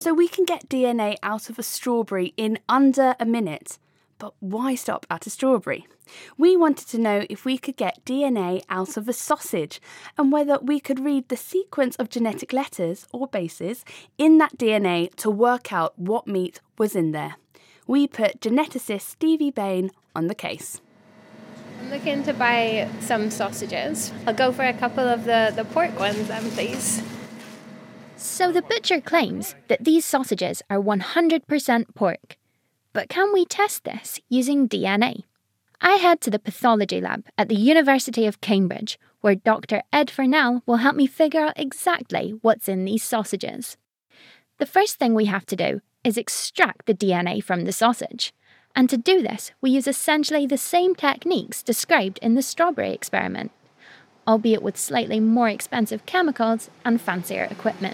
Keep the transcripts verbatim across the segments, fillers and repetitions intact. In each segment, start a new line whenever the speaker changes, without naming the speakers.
So we can get D N A out of a strawberry in under a minute. But why stop at a strawberry? We wanted to know if we could get D N A out of a sausage and whether we could read the sequence of genetic letters or bases in that D N A to work out what meat was in there. We put geneticist Stevie Bain on the case.
I'm looking to buy some sausages. I'll go for a couple of the, the pork ones then, please.
So the butcher claims that these sausages are one hundred percent pork. But can we test this using D N A? I head to the pathology lab at the University of Cambridge, where Doctor Ed Furnell will help me figure out exactly what's in these sausages. The first thing we have to do is extract the D N A from the sausage. And to do this, we use essentially the same techniques described in the strawberry experiment, albeit with slightly more expensive chemicals and fancier equipment.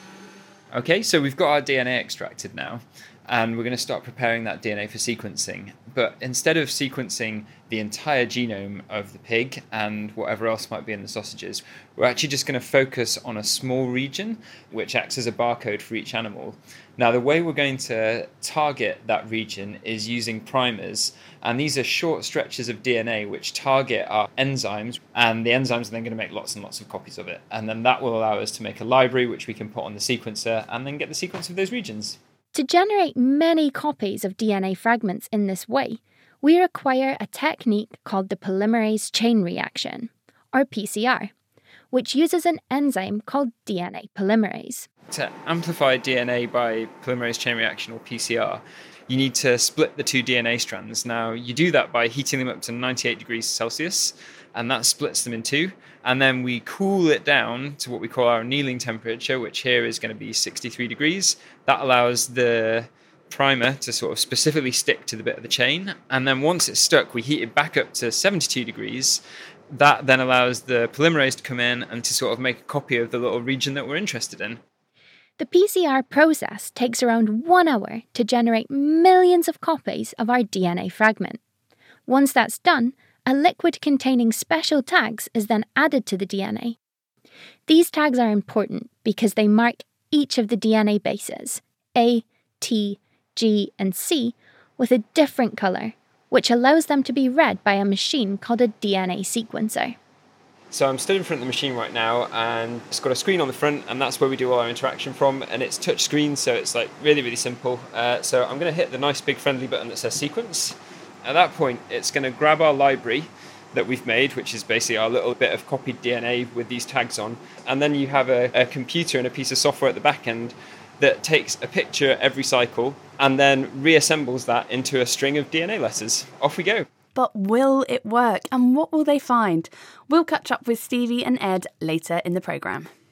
Okay, so we've got our D N A extracted now, and we're going to start preparing that D N A for sequencing. But instead of sequencing the entire genome of the pig and whatever else might be in the sausages, we're actually just going to focus on a small region which acts as a barcode for each animal. Now, the way we're going to target that region is using primers, and these are short stretches of D N A which target our enzymes, and the enzymes are then going to make lots and lots of copies of it. And then that will allow us to make a library which we can put on the sequencer and then get the sequence of those regions.
To generate many copies of D N A fragments in this way, we require a technique called the polymerase chain reaction, or P C R, which uses an enzyme called D N A polymerase.
To amplify D N A by polymerase chain reaction, or P C R, you need to split the two D N A strands. Now, you do that by heating them up to ninety-eight degrees Celsius, and that splits them in two. And then we cool it down to what we call our annealing temperature, which here is going to be sixty-three degrees. That allows the primer to sort of specifically stick to the bit of the chain. And then once it's stuck, we heat it back up to seventy-two degrees. That then allows the polymerase to come in and to sort of make a copy of the little region that we're interested in.
The P C R process takes around one hour to generate millions of copies of our D N A fragment. Once that's done, a liquid containing special tags is then added to the D N A. These tags are important because they mark each of the D N A bases, A, T, G, and C, with a different colour, which allows them to be read by a machine called a D N A sequencer.
So I'm stood in front of the machine right now, and it's got a screen on the front, and that's where we do all our interaction from, and it's touch screen, so it's like really, really simple. Uh, so I'm going to hit the nice big friendly button that says sequence. At that point, it's going to grab our library that we've made, which is basically our little bit of copied D N A with these tags on, and then you have a, a computer and a piece of software at the back end that takes a picture every cycle and then reassembles that into a string of D N A letters. Off we go.
But will it work? And what will they find? We'll catch up with Stevie and Ed later in the programme.